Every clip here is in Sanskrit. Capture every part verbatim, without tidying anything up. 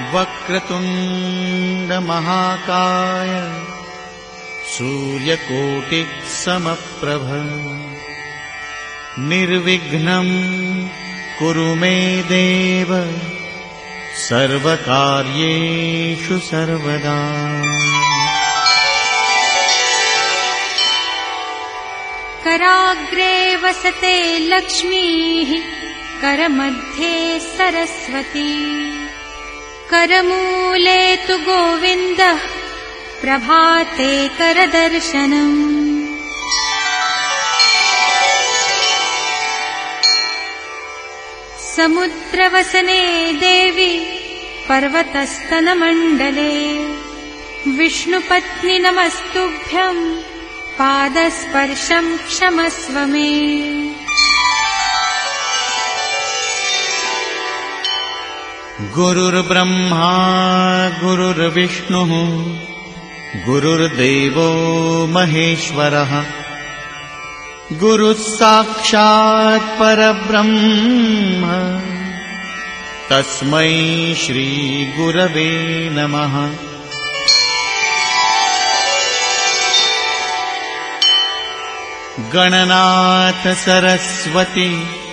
वक्रतुण्ड महाकाय सूर्यकोटिः समप्रभ निर्विघ्नं कुरु मे देव सर्वकार्येषु सर्वदा। कराग्रे वसते लक्ष्मीः करमध्ये सरस्वती करमूले तु गोविन्दः प्रभाते करदर्शनम्। समुद्रवसने देवी पर्वतस्तनमण्डले विष्णुपत्नि नमस्तुभ्यं पादस्पर्शं क्षमस्व मे। गुरुर्ब्रह्मा गुरुर्विष्णुः गुरुर्देवो महेश्वरः गुरुः साक्षात् परब्रह्म तस्मै श्रीगुरवे नमः। गणनाथ सरस्वती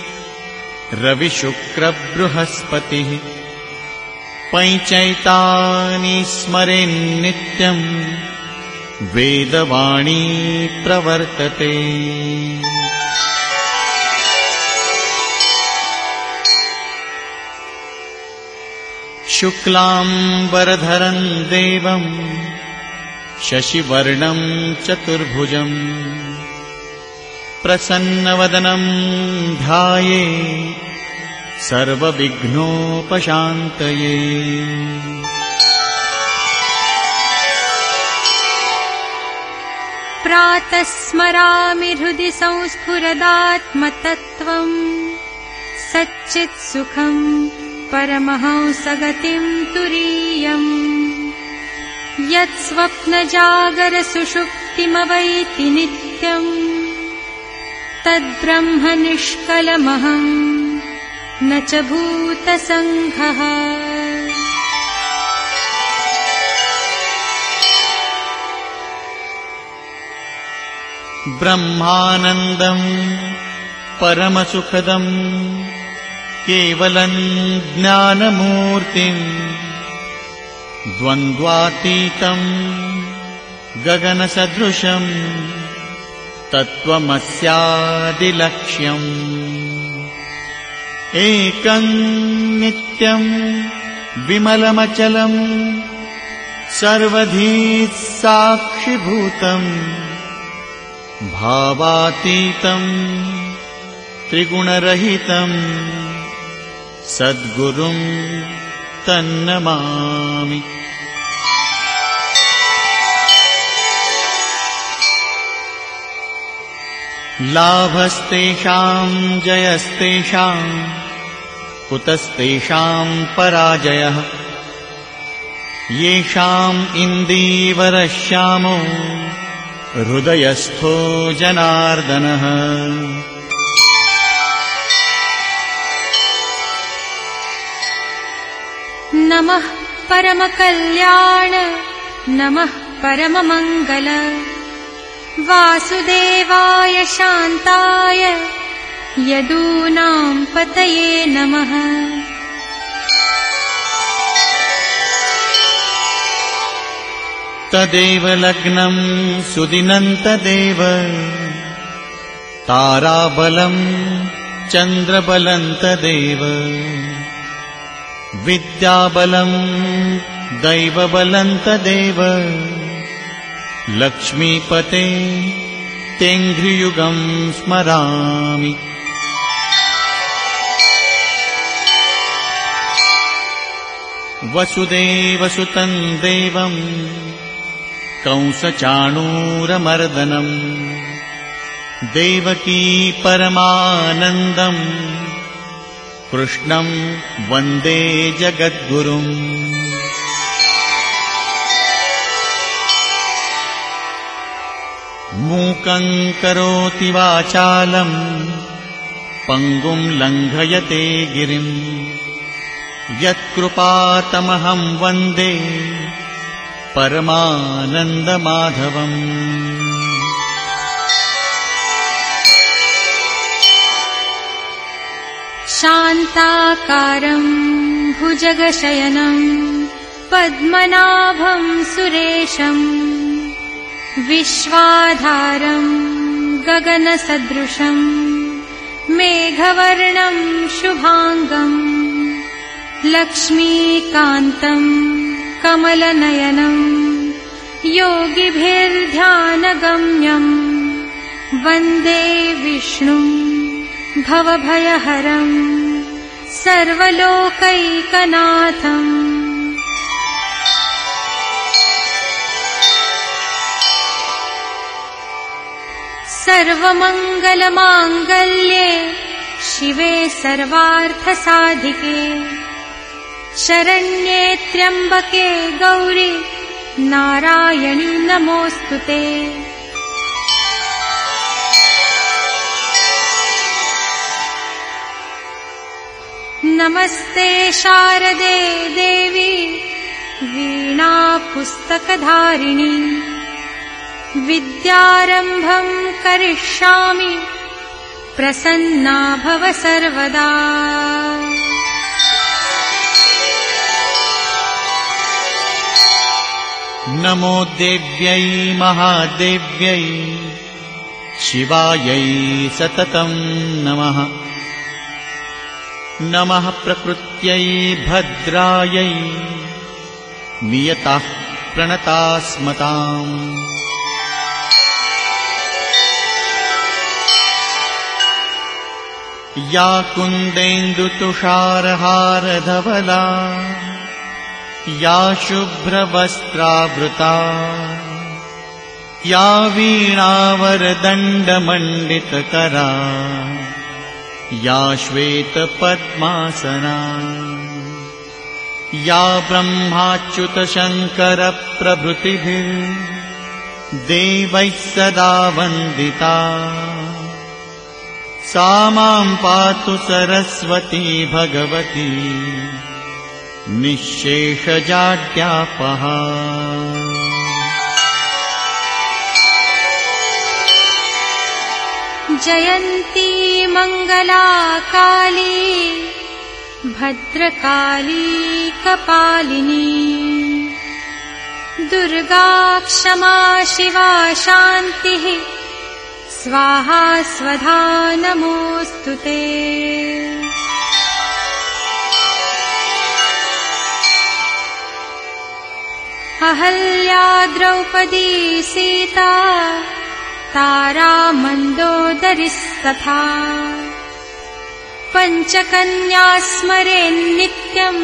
रविशुक्रबृहस्पतिः पञ्चैतानि स्मरेन्नित्यम् वेदवाणी प्रवर्तते। शुक्लाम्बरधरं देवं शशिवर्णं चतुर्भुजं प्रसन्नवदनं ध्याये सर्वविघ्नोपशान्तये। प्रातः स्मरामि हृदि संस्फुरदात्मतत्त्वं सच्चित्सुखं परमहंसगतिं तुरीयम् यत्स्वप्नजागरसुषुप्तिमवैति नित्यम् तद्ब्रह्म निष्कलमहं न च भूतसङ्घः। ब्रह्मानन्दं परमसुखदं केवलं ज्ञानमूर्तिं द्वन्द्वातीतं गगनसदृशं तत्त्वमस्यादिलक्ष्यम् एकं नित्यं विमलमचलं सर्वधी साक्षिभूतम् भावातीतं त्रिगुणरहितं सद्गुरुं तन्नमामि। लाभस्तेषां जयस्तेषां कुतस्तेषां पराजयः येषाम् इन्दीवरश्यामो हृदयस्थो जनार्दनः। नमः परमकल्याण नमः परममङ्गल वासुदेवाय शान्ताय यदूनां पतये नमः। तदेव लग्नं सुदिनं तदेव ताराबलं चन्द्रबलं तदेव विद्याबलं दैवबलं तदेव लक्ष्मीपते तेङ्घ्रियुगं स्मरामि। वसुदेवसुतं देवं कंसचाणूरमर्दनं देवकी परमानन्दं कृष्णं वन्दे जगद्गुरुम्। मूकं करोति वाचालं पङ्गुं लङ्घयते गिरिं यत्कृपातमहं वन्दे परमानन्दमाधवम्। शान्ताकारं भुजगशयनं पद्मनाभं सुरेशं विश्वाधारं गगनसदृशं मेघवर्णं शुभांगं लक्ष्मीकान्तं कमलनयनं योगिभिर्ध्यानगम्यं वन्दे विष्णुं भवभयहरं सर्वलोकैकनाथम्। सर्वमङ्गलमाङ्गल्ये शिवे सर्वार्थसाधिके शरण्ये त्र्यम्बके गौरी नारायणि नमोऽस्तुते। नमस्ते शारदे देवी वीणा पुस्तकधारिणी विद्यारम्भं करिष्यामि प्रसन्ना भव सर्वदा। नमो देव्यै महादेव्यै शिवायै सततं नमः। नमः प्रकृत्यै भद्रायै नियताः प्रणतास्मताम्। या कुन्देन्दुतुषारहारधवला या शुभ्रवस्त्रावृता या वीणावरदण्डमण्डितकरा या श्वेतपद्मासना या ब्रह्माच्युतशङ्करप्रभृतिभिर्देवैः सदा वन्दिता सा मां पातु सरस्वती भगवती निःशेषजाड्यापहा। जयन्ती मङ्गला काली भद्रकाली कपालिनी दुर्गा क्षमा शिवा शान्तिः स्वाहा स्वधा नमोऽस्तुते। अहल्या द्रौपदी सीता तारा मन्दोदरिस्तथा पञ्चकन्या स्मरेन्नित्यं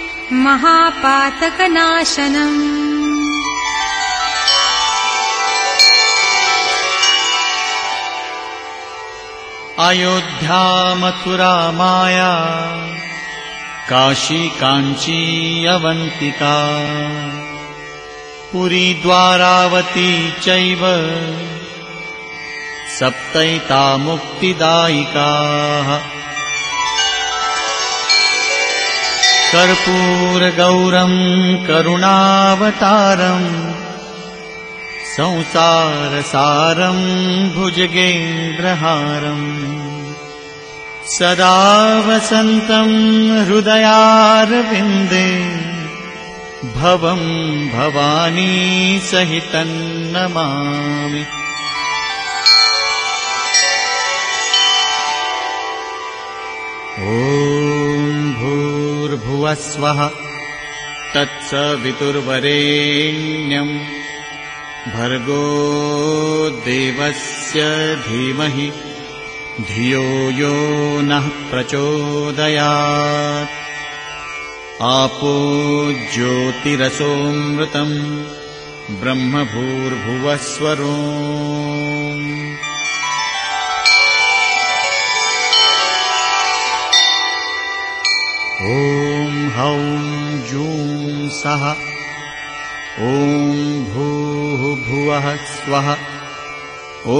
महापातकनाशनम्। अयोध्या मथुरा माया काशी काञ्ची अवन्तिका पुरी द्वारावती चैव सप्तैता मुक्तिदायिकाः। कर्पूरगौरं करुणावतारं संसारसारं भुजगेन्द्रहारं सदा वसन्तं हृदयारविन्दे भवं भवानी सहितं नमामि। ॐ भूर्भुवः स्वः तत्सवितुर्वरेण्यं भर्गो देवस्य धीमहि धियो यो नः प्रचोदयात्। आपो ज्योतिरसोऽमृतम् ब्रह्मभूर्भुवस्वरोम्। ॐ हौं जूं सः ॐ भूः भुवः स्वः ॐ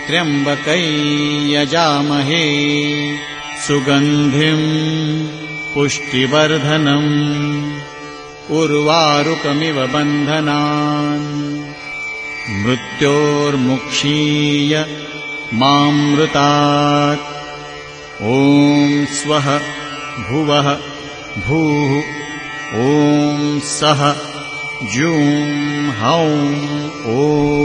त्र्यम्बकै यजामहे सुगन्धिं पुष्टिवर्धनम् उर्वारुकमिव बन्धनान् मृत्योर्मुक्षीय मामृतात् ॐ स्वः भुवः भूः ॐ सः जूं हौं ॐ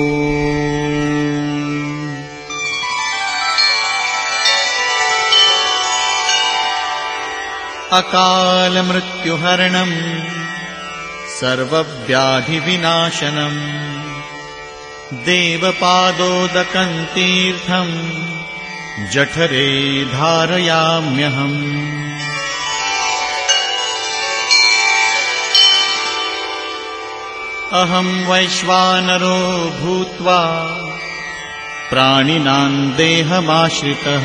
अकालमृत्युहरणम् सर्वव्याधिविनाशनम् देवपादोदकं तीर्थम् जठरे धारयाम्यहम् अहं वैश्वानरो भूत्वा प्राणिनां देहमाश्रितः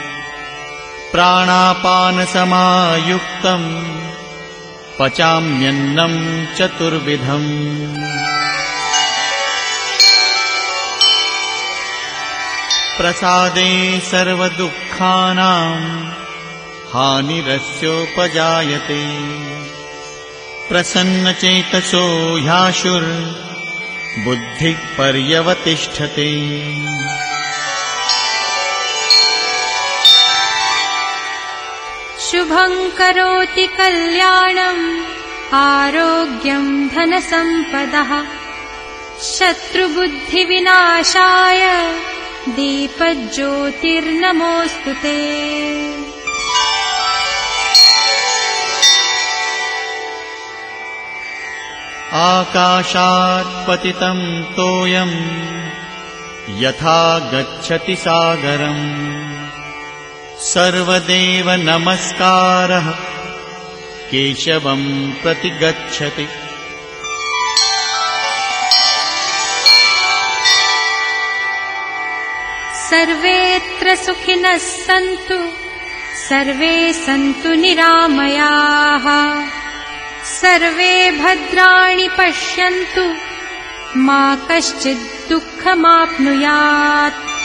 प्राणापानसमायुक्तम् पचाम्यन्नं चतुर्विधम् प्रसादे सर्वदुःखानां हानिरस्योपजायते प्रसन्नचेतसो ह्याशुर्बुद्धिः पर्यवतिष्ठते शुभं करोति कल्याणम् आरोग्यं धनसम्पदः शत्रुबुद्धिविनाशाय दीपज्योतिर्नमोऽस्तु ते। आकाशात् पतितं तोयं यथा गच्छति सागरम् सर्वदेव नमस्कारः केशवं प्रति गच्छति। सर्वेऽत्र सुखिनः सन्तु सर्वे सन्तु निरामयाः सर्वे भद्राणि पश्यन्तु मा कश्चित् दुःखमाप्नुयात्।